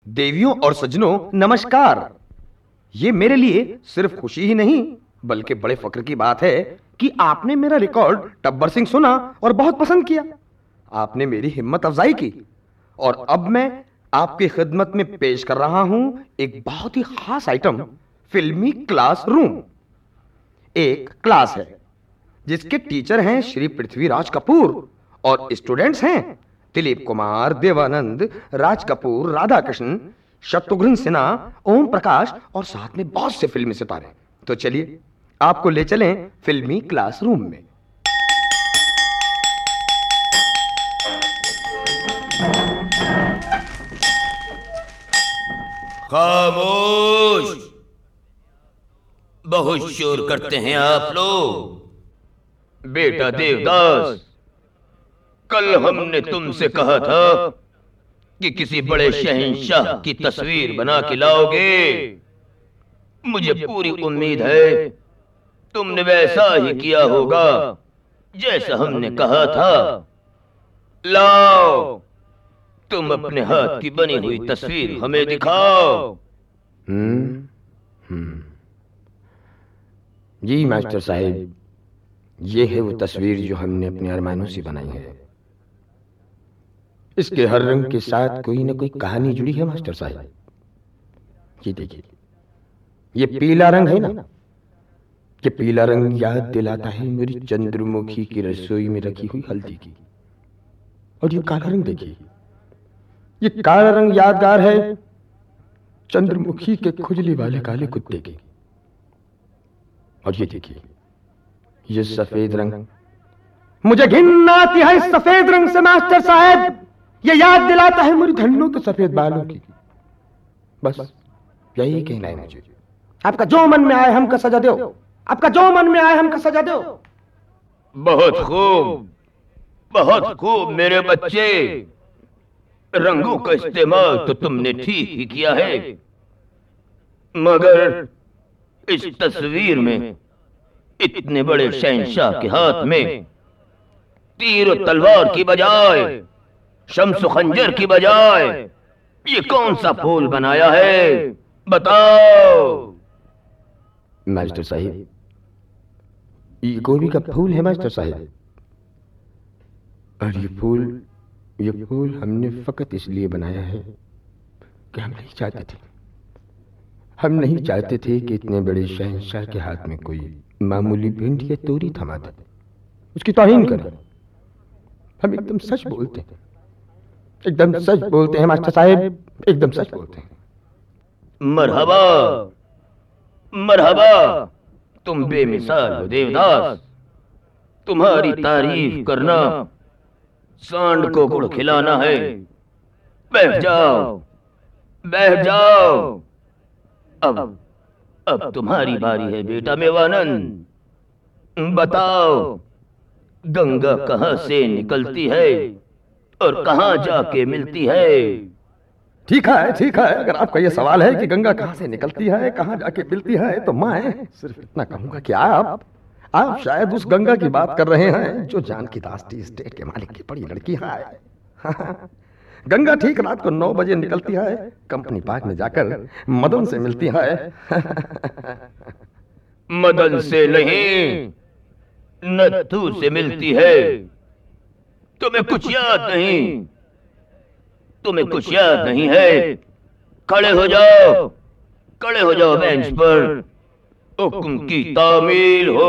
देवियों और सज्जनों नमस्कार। ये मेरे लिए सिर्फ खुशी ही नहीं बल्कि बड़े फक्र की बात है कि आपने मेरा रिकॉर्ड टब्बर सिंह सुना और बहुत पसंद किया। आपने मेरी हिम्मत अफजाई की और अब मैं आपकी खिदमत में पेश कर रहा हूं एक बहुत ही खास आइटम, फिल्मी क्लासरूम। एक क्लास है जिसके टीचर हैं श्री पृथ्वीराज कपूर और स्टूडेंट्स हैं दिलीप कुमार, देवानंद, राज कपूर, राधा कृष्ण, शत्रुघ्न सिन्हा, ओम प्रकाश और साथ में बहुत से फिल्मी सितारे। तो चलिए आपको ले चलें फिल्मी क्लासरूम में। खामोश! बहुत शोर करते हैं आप लोग। बेटा देवदास, कल हमने तुमसे कहा था कि किसी बड़े शहंशाह की तस्वीर बना के लाओगे। मुझे पूरी उम्मीद है तुमने वैसा ही किया होगा जैसा हमने कहा था। लाओ, तुम अपने हाथ की बनी हुई तस्वीर हमें दिखाओ। जी मास्टर साहब, ये है वो तस्वीर जो हमने अपने अरमानों से बनाई है। इसके हर रंग के साथ कोई ना कोई कहानी जुड़ी है मास्टर साहब। ये देखिए, ये पीला रंग है ना, ये पीला रंग याद दिलाता है मेरी चंद्रमुखी की रसोई में रखी हुई हल्दी की। और ये काला रंग देखिए, ये काला रंग यादगार है चंद्रमुखी के खुजली वाले काले कुत्ते की। और ये देखिए, ये सफेद रंग, मुझे घिन आती है इस सफेद रंग से मास्टर साहब। ये याद दिलाता है मेरी धन्नों के सफेद बालों की। बस यही कहना है मुझे। आपका जो मन में आए हमका सजा दो, आपका जो मन में आए हमका सजा दो। बहुत खूब, बहुत खूब मेरे बच्चे। रंगों का इस्तेमाल तो तुमने ठीक ही किया है, मगर इस तस्वीर में इतने बड़े शहंशाह के हाथ में तीर और तलवार की बजाय, शम्स खंजर की बजाय ये कौन सा फूल बनाया है? बताओ। मास्टर साहिब, ये गोभी का फूल है मास्टर साहिब। और ये फूल हमने फकत इसलिए बनाया है कि हम नहीं चाहते थे कि इतने बड़े शहंशाह के हाथ में कोई मामूली भिंड या तोरी थमा दे, उसकी तौहीन करे। हम एकदम सच बोलते हैं, एकदम सच बोलते हैं मास्टर साहब, एकदम सच बोलते हैं। मरहबा, मरहबा, तुम बेमिसाल हो देवदास। तुम्हारी तारीफ करना सांड को गुड़ खिलाना है। बैठ जाओ, बैठ जाओ। अब तुम्हारी बारी है बेटा मेवानंद। बताओ, गंगा कहां से निकलती है और कहां जाके मिलती है? ठीक है, अगर आपका यह सवाल है कि गंगा कहां से निकलती है, कहां जाके मिलती है, तो मैं सिर्फ इतना कहूंगा कि आप शायद उस गंगा की बात कर रहे हैं जो जानकी दास टी एस्टेट के मालिक की बड़ी लड़की है। गंगा ठीक रात को 9 बजे निकलती है, कंपनी पार्क में जाकर मदन से मिलती है। मदन से नहीं, नत्थू से मिलती है। तुम्हें कुछ याद नहीं, तुम्हें कुछ याद नहीं है। खड़े हो जाओ, खड़े हो जाओ बेंच पर। हुक्म की तामील हो।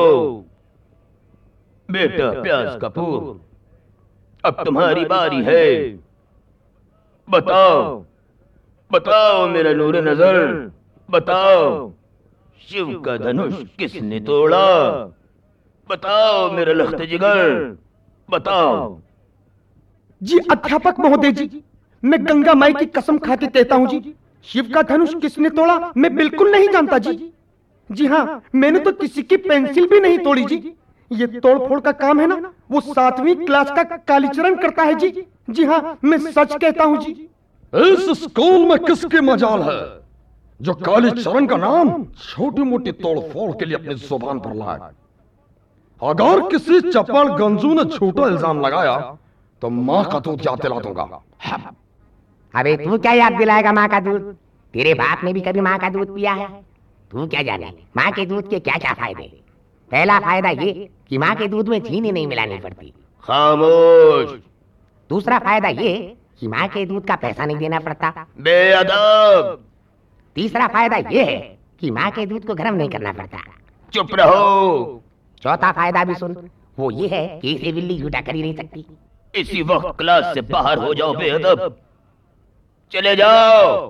बेटा प्यास कपूर, अब तुम्हारी बारी है। बताओ, बताओ मेरा नूर नजर, बताओ शिव का धनुष किसने तोड़ा? बताओ मेरा लख्त जिगर, बताओ। जी अध्यापक महोदय जी, मैं गंगा माई की कसम खा के कहता हूँ जी, शिव का धनुष किसने तोड़ा मैं बिल्कुल नहीं जानता जी। जी हाँ, मैंने तो किसी की पेंसिल भी नहीं तोड़ी जी। ये तोड़फोड़ का काम है ना, वो 7वीं क्लास का कालीचरण करता है जी। जी हाँ, मैं सच कहता हूँ जी। इस स्कूल में किसकी मजाल है जो कालीचरण का नाम छोटी मोटी तोड़फोड़ के लिए अपनी जुबान पर लाए? अगर किसी चपड़ गंजू ने झूठा इल्जाम लगाया तो मां का दूध याद दिला दूंगा। अबे तू क्या याद दिलाएगा माँ का दूध? तेरे बाप ने भी कभी माँ का दूध पिया है? तू क्या जाने माँ के दूध के क्या क्या फायदे? पहला फायदा ये कि माँ के दूध में चीनी नहीं मिलानी पड़ती। खामोश। दूसरा फायदा ये कि माँ के दूध का पैसा नहीं देना पड़ता। बेअदब। तीसरा फायदा ये है कि माँ के दूध को गर्म नहीं करना पड़ता। चुप रहो। चौथा फायदा भी सुन, वो ये है कि इसे बिल्ली झूठा कर ही नहीं सकती। इसी वक्त क्लास से बाहर हो जाओ बेअदब। चले जाओ।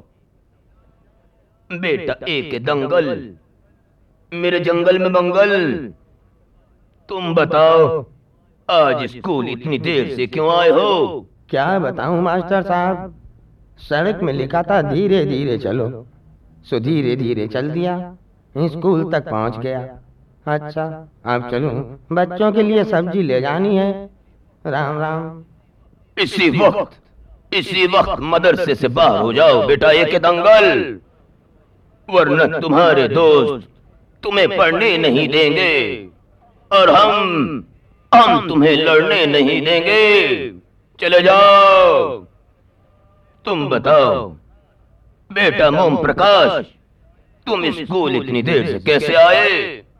बेटा एक दंगल, मेरे जंगल में मंगल। तुम बताओ आज स्कूल इतनी देर से क्यों आए हो? क्या बताऊं मास्टर साहब, सड़क में लिखा था धीरे धीरे चलो, सो धीरे धीरे चल दिया, स्कूल तक पहुंच गया। अच्छा अब चलूं, बच्चों के लिए सब्जी ले जानी है। राम राम। इसी वक्त मदरसे से बाहर हो जाओ बेटा एक दंगल, वरना तुम्हारे दोस्त तुम्हें पढ़ने नहीं देंगे और हम तुम्हें लड़ने नहीं देंगे। चले जाओ। तुम बताओ बेटा मोम प्रकाश, तुम स्कूल इतनी देर से कैसे आए?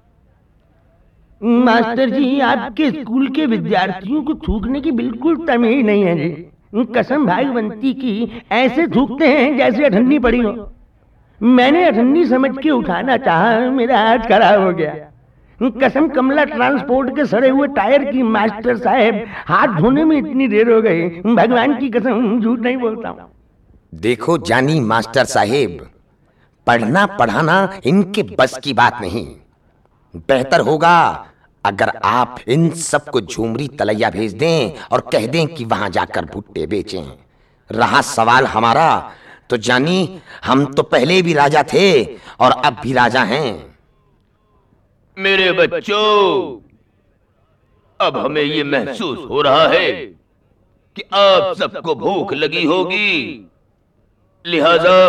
मास्टर जी आपके स्कूल के विद्यार्थियों को थूकने की बिल्कुल तमीज नहीं है जी। कसम भागवंती की ऐसे थूकते हैं जैसे अठन्नी पड़ी हो। मैंने अठन्नी समझ के उठाना चाहा, मेरा हाथ खराब हो गया। कसम कमला ट्रांसपोर्ट के सड़े हुए टायर की मास्टर साहब, हाथ धोने में इतनी देर हो गई, भगवान की कसम झूठ नहीं बोलता हूँ। देखो जानी मास्टर साहेब, पढ़ना पढ़ाना इनके बस की बात नहीं। बेहतर होगा अगर आप इन सबको झूमरी तलैया भेज दें और कह दें कि वहां जाकर भुट्टे बेचें। रहा सवाल हमारा, तो जानी हम तो पहले भी राजा थे और अब भी राजा हैं। मेरे बच्चों, अब हमें ये महसूस हो रहा है कि आप सबको भूख लगी होगी, लिहाजा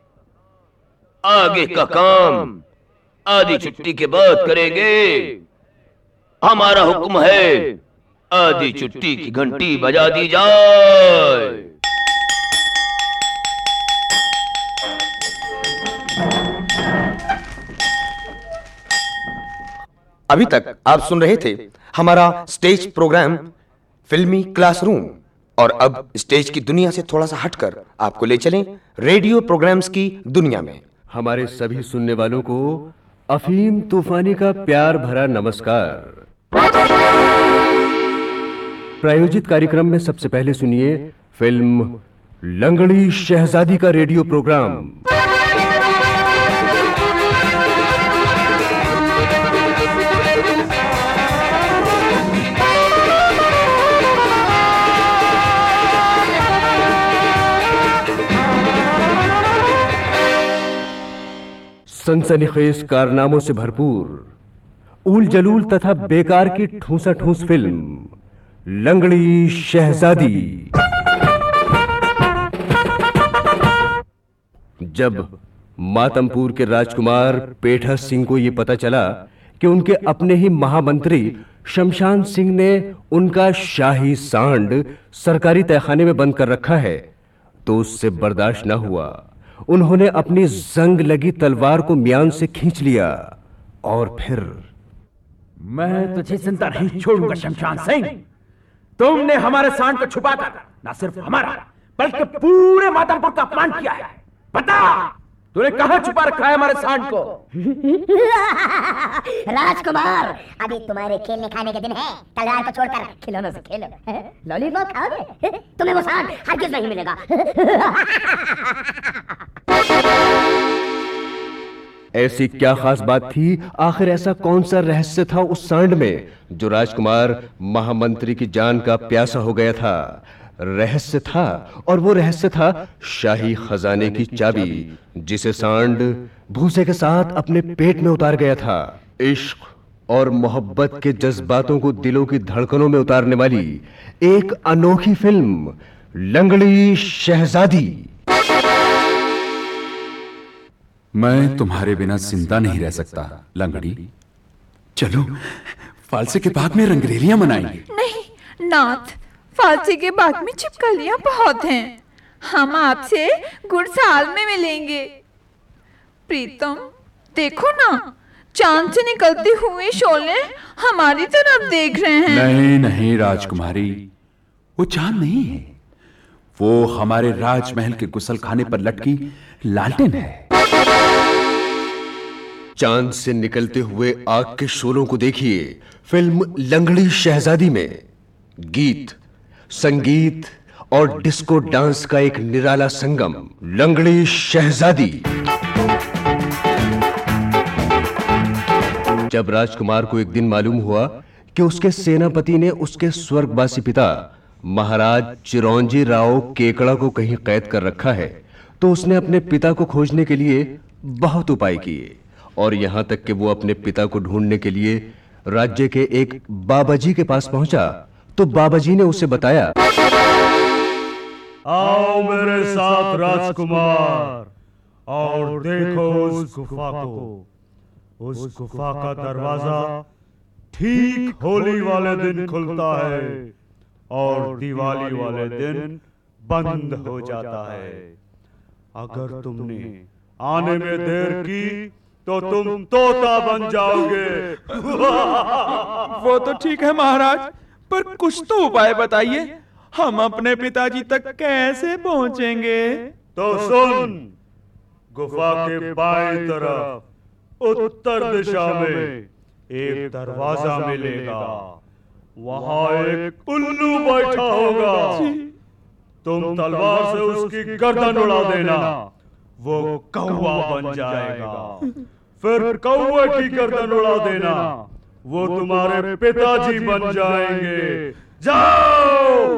आगे का काम आधी छुट्टी के बाद करेंगे। हमारा हुक्म है आधी छुट्टी की घंटी बजा दी जाए। अभी तक आप सुन रहे थे हमारा स्टेज प्रोग्राम फिल्मी क्लासरूम, और अब स्टेज की दुनिया से थोड़ा सा हटकर आपको ले चलें रेडियो प्रोग्राम्स की दुनिया में। हमारे सभी सुनने वालों को अफीम तूफानी का प्यार भरा नमस्कार। प्रायोजित कार्यक्रम में सबसे पहले सुनिए फिल्म लंगड़ी शहजादी का रेडियो प्रोग्राम। सनसनीखेज कारनामों से भरपूर, ऊल जलूल तथा बेकार की ठूसा ठूस फिल्म लंगड़ी शहजादी। जब मातमपुर के राजकुमार पेठा सिंह को यह पता चला कि उनके अपने ही महामंत्री शमशान सिंह ने उनका शाही सांड सरकारी तहखाने में बंद कर रखा है, तो उससे बर्दाश्त न हुआ। उन्होंने अपनी जंग लगी तलवार को म्यान से खींच लिया और फिर, मैं तुझे जिंदा नहीं छोड़ूंगा शमशान सिंह। तुमने हमारे सांड को छुपाकर न सिर्फ हमारा बल्कि पूरे मातमपुर का अपमान किया है। बता, तूने कहां छुपा रखा है हमारे सांड को? राजकुमार, अभी तुम्हारे खेलने खाने के दिन है। तलवार को छोड़कर खिलौनों से खेलो। लॉलीपॉप खाओगे? तुम्हें वो सांड हरगिज़ नहीं मिलेगा। ऐसी क्या खास बात थी? आखिर ऐसा कौन सा रहस्य था उस सांड में जो राजकुमार महामंत्री की जान का प्यासा हो गया था? रहस्य था, और वो रहस्य था शाही खजाने की चाबी, जिसे सांड भूसे के साथ अपने पेट में उतार गया था। इश्क और मोहब्बत के जज्बातों को दिलों की धड़कनों में उतारने वाली एक अनोखी फिल्म लंगड़ी शहजादी। मैं तुम्हारे बिना जिंदा नहीं रह सकता लंगड़ी। चलो फालसे के बाग में रंगरेलियां मनाएंगे। नहीं नाथ, फालसे के बाग में छिपकलियां बहुत हैं। हम आपसे गुड़साल में मिलेंगे। प्रीतम देखो ना, चांद से निकलते हुए शोले हमारी तरफ देख रहे हैं। नहीं नहीं राजकुमारी, वो चांद नहीं है, वो हमारे राजमहल के गुसलखाने पर लटकी लालटेन है। चांद से निकलते हुए आग के शोलों को देखिए फिल्म लंगड़ी शहजादी में। गीत, संगीत और डिस्को डांस का एक निराला संगम, लंगड़ी शहजादी। जब राजकुमार को एक दिन मालूम हुआ कि उसके सेनापति ने उसके स्वर्गवासी पिता महाराज चिरौंजी राव केकड़ा को कहीं कैद कर रखा है, तो उसने अपने पिता को खोजने के लिए बहुत उपाय किए और यहां तक कि वो अपने पिता को ढूंढने के लिए राज्य के एक बाबाजी के पास पहुंचा तो बाबाजी ने उसे बताया, आओ मेरे साथ राजकुमार और देखो उस गुफा को। उस गुफा का दरवाजा ठीक होली वाले दिन खुलता है और दिवाली वाले दिन बंद हो जाता है। अगर तुमने आने में देर की तो तुम तोता बन जाओगे। वो तो ठीक है महाराज, पर कुछ तो उपाय बताइए, हम अपने पिताजी तक कैसे पहुंचेंगे? तो सुन, गुफा के बाईं तरफ उत्तर दिशा में एक दरवाजा मिलेगा, वहां एक उल्लू बैठा होगा। तुम तलवार से उसकी गर्दन उड़ा देना, वो कौवा बन जाएगा। फिर कौवे की गर्दन उड़ा देना, वो तुम्हारे पिताजी बन जाएंगे। जाओ।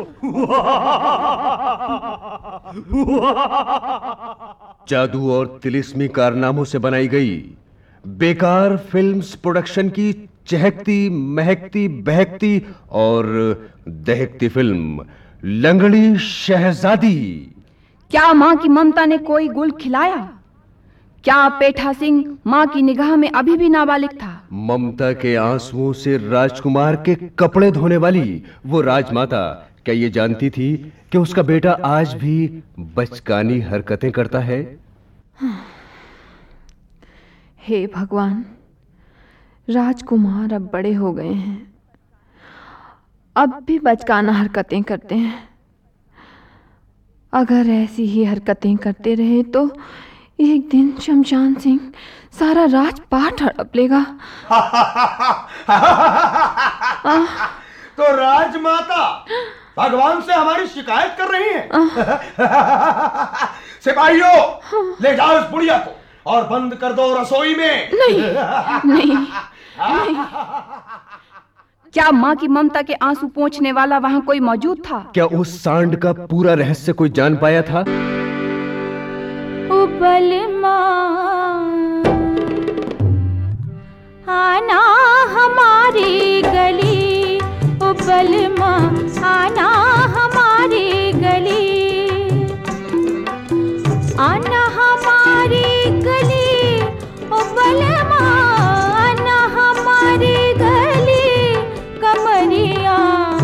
जादू और तिलिस्मी कारनामों से बनाई गई बेकार फिल्म्स प्रोडक्शन की चहकती, महकती, बहकती और दहकती फिल्म लंगड़ी शहजादी। क्या माँ की ममता ने कोई गुल खिलाया? क्या पेठा सिंह माँ की निगाह में अभी भी नाबालिग था? ममता के आंसुओं से राजकुमार के कपड़े धोने वाली वो राजमाता क्या ये जानती थी कि उसका बेटा आज भी बचकानी हरकतें करता है? हे भगवान, राजकुमार अब बड़े हो गए हैं, अब भी बचकाना हरकतें करते हैं। अगर ऐसी ही हरकतें करते रहे तो एक दिन शमशान सिंह सारा राजपाट हड़प लेगा। तो राजमाता भगवान से हमारी शिकायत कर रही हैं। सिपाहियों, ले जाओ इस बुढ़िया को और बंद कर दो रसोई में। नहीं, नहीं, नहीं। क्या माँ की ममता के आंसू पोंछने वाला वहां कोई मौजूद था? क्या उस सांड का पूरा रहस्य कोई जान पाया था? उबल माँ आना हमारी गली, उबल माँ आना हमारी गली, आना हमारी गली, उबल माँ आना हमारी गली। कमरिया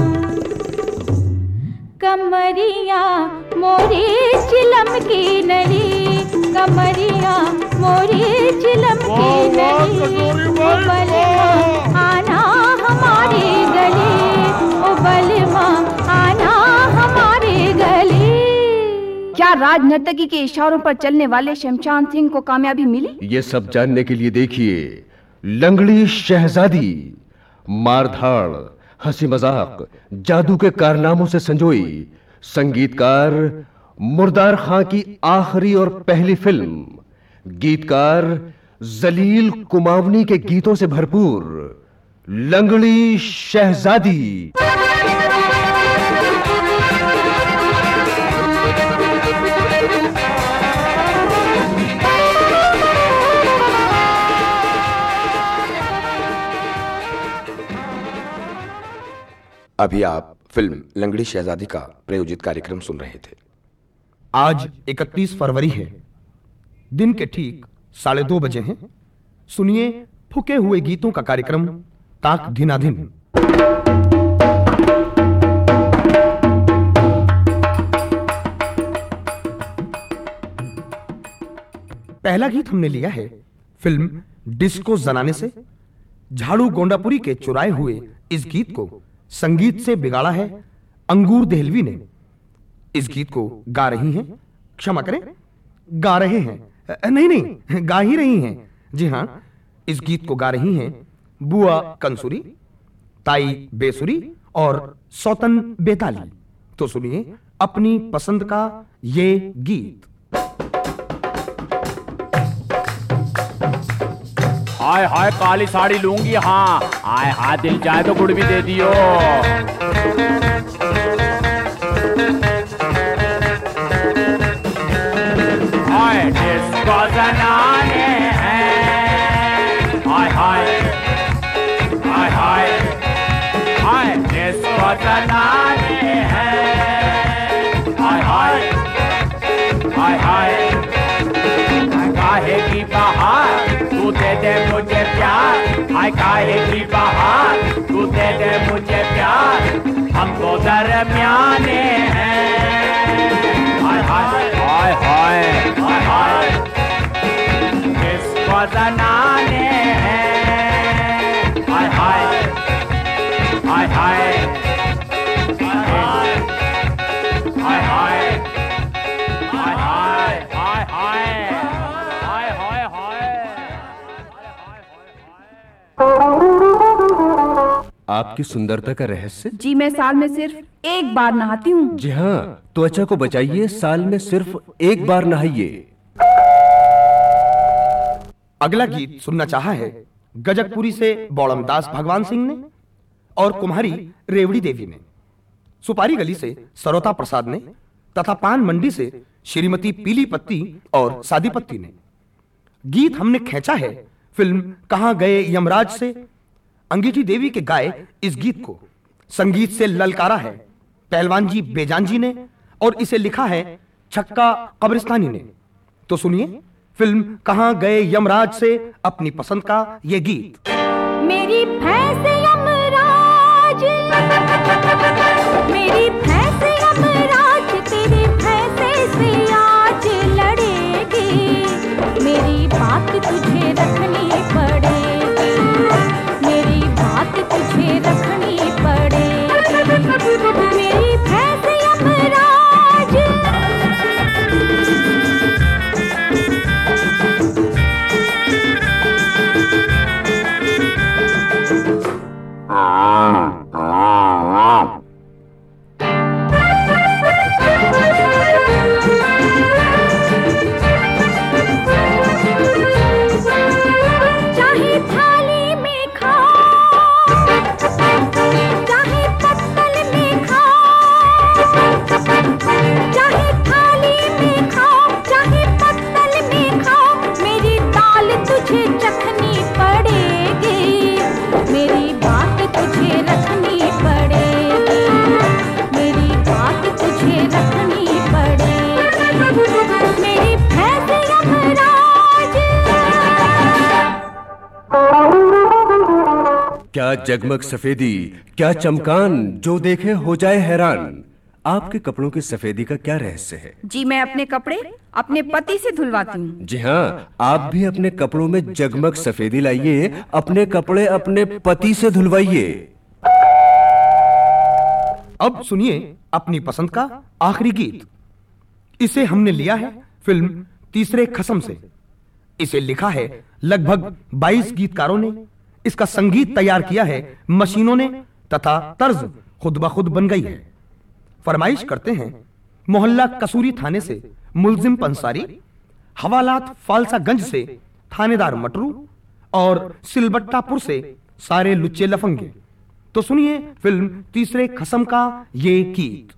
कमरिया मोरी चिलम की नली, कमरिया मोरी चिलम की नली, उबल माँ आना हमारी गली, उबल माँ आना हमारी गली। क्या राजनर्तकी के इशारों पर चलने वाले शमशान सिंह को कामयाबी मिली? ये सब जानने के लिए देखिए लंगड़ी शहजादी। मारधाड़, हंसी मजाक, जादू के कारनामों से संजोई, संगीतकार मुर्दार खां की आखिरी और पहली फिल्म, गीतकार जलील कुमावनी के गीतों से भरपूर लंगड़ी शहजादी। अभी आप फिल्म लंगड़ी शहजादी का प्रायोजित कार्यक्रम सुन रहे थे। आज 31 फरवरी है, दिन के ठीक 2:30 बजे हैं। सुनिए फूके हुए गीतों का कार्यक्रम ताक धिनाधिन। पहला गीत हमने लिया है फिल्म डिस्को जनाने से। झाड़ू गोंडापुरी के चुराए हुए इस गीत को संगीत से बिगाड़ा है अंगूर देहलवी ने। इस गीत को गा रही हैं, क्षमा करें, गा रहे हैं, नहीं, गा ही रही हैं। जी हां, इस गीत को गा रही हैं बुआ कंसुरी, ताई बेसुरी और सौतन बेताली। तो सुनिए अपनी पसंद का ये गीत। हाय हाय काली साड़ी लूंगी, हाँ हाय हाय दिल चाहे तो गुड़ भी दे दियो। हाय डिस्को जनाने हैं, हाय हाय हाय हाय हाय डिस्को जनाने हैं, हाय हाय हाय हाय काहे की बहार तू दे दे मुझे प्यार, हाय काहे की बहार तू दे दे मुझे प्यार, हमको दरमियाने हैं, हाय हाय हाय हाय हाय हाय किसको जनाने हैं, हाय हाय हाय हाय हाय हाय हाय आपकी सुंदरता का रहस्य? जी मैं साल में सिर्फ एक बार नहाती हूँ। जी हाँ, त्वचा को बचाइए, साल में सिर्फ एक बार नहाइए। अगला गीत सुनना चाहा है गजकपुरी से बौड़मदास भगवान सिंह ने और कुम्हारी रेवड़ी देवी ने, सुपारी गली से सरोता प्रसाद ने तथा पान मंडी से श्रीमती पीली पत्ती और सादी पत्ती ने। गीत हमने खींचा है फिल्म कहां गए यमराज से। अंगीठी देवी के गाए इस गीत को संगीत से ललकारा है पहलवान जी बेजान जी ने और इसे लिखा है छक्का कब्रिस्तानी ने। तो सुनिए फिल्म कहां गए यमराज से अपनी पसंद का ये गीत। मेरी भैंस यमराज, मेरी भैंस यमराज तेरी भैंसे से आज लड़ेगी, मेरी बात तुझे रखनी पड़ेगी, मेरी बात तुझे रखनी पड़ेगी, मेरी भैंस यमराज। चाहे थाली में खाओ, चाहे पत्तल में खाओ, चाहे थाली में खाओ, चाहे पत्तल में खाओ, मेरी दाल तुझे चखनी पड़ेगी, मेरी बात तुझे रखनी पड़ेगी, मेरी बात तुझे रखनी पड़ेगी, मेरी भैंस यमराज। क्या जगमग सफेदी, क्या चमकान, जो देखे हो जाए हैरान। आपके कपड़ों की सफेदी का क्या रहस्य है? जी मैं अपने कपड़े अपने पति से धुलवाती हूँ। जी हाँ, आप भी अपने कपड़ों में जगमग सफेदी लाइए, अपने कपड़े अपने पति से धुलवाइए। अब सुनिए अपनी पसंद का आखिरी गीत। इसे हमने लिया है फिल्म तीसरे खसम से। इसे लिखा है लगभग 22 गीतकारों ने, इसका संगीत तैयार किया है मशीनों ने तथा तर्ज खुद ब खुद बन गई है। फरमाइश करते हैं मोहल्ला कसूरी थाने से मुलजिम पंसारी, हवालात फालसागंज से थानेदार मटरू और सिलबट्टापुर से सारे लुच्चे लफंगे। तो सुनिए फिल्म तीसरे खसम का ये गीत।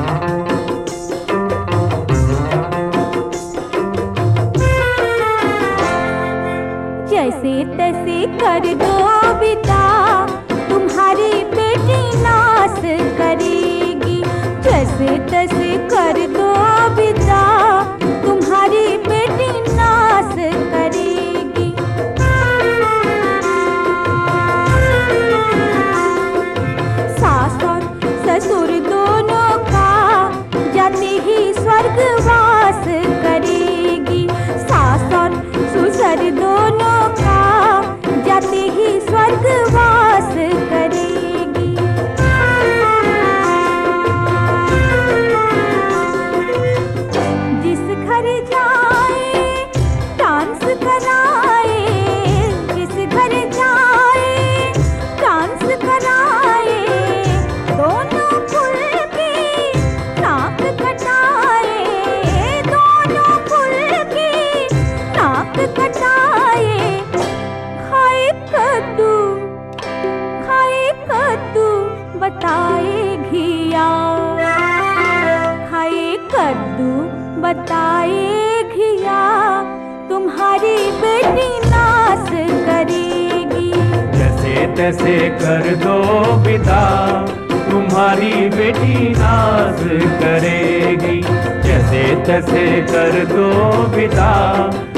जैसे तैसे कर दो बिता, तुम्हारी बेटी नाश करेगी, जैसे तैसे कर दो बिता, तुम्हारी बेटी नाश करेगी। सास और ससुर दोनों का जाते ही स्वर्गवास करेगी, सास और जाए, डांस कराए, किस घर जाए, डांस कराए, दोनों फुल की नाक कटाए, दोनों फुल की नाक कटाए, खाए कद्दू, खाए कद्दू बताए घिया, खाए कद्दू बताए घिया, तुम्हारी बेटी नाश करेगी। जैसे तैसे कर दो विदा, तुम्हारी बेटी नाज करेगी। जैसे तैसे कर दो विदा,